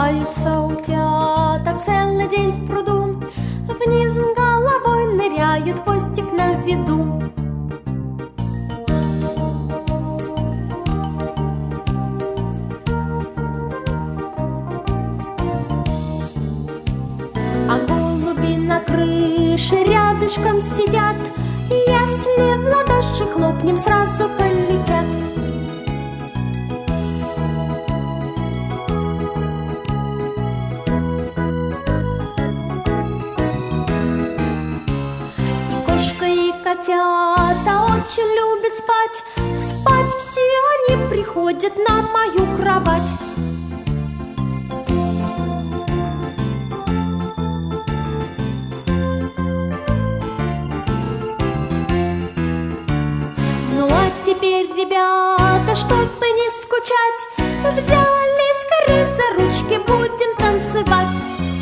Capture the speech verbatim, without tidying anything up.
Купаются утята целый день в пруду, вниз головой ныряют, хвостик на виду. А голуби на крыше рядышком сидят, если в ладоши хлопнем, сразу полетят. И кошка, и котята очень любят спать. Спать все они приходят на мою кровать. Теперь, ребята, чтобы не скучать, взяли скорее за ручки, будем танцевать.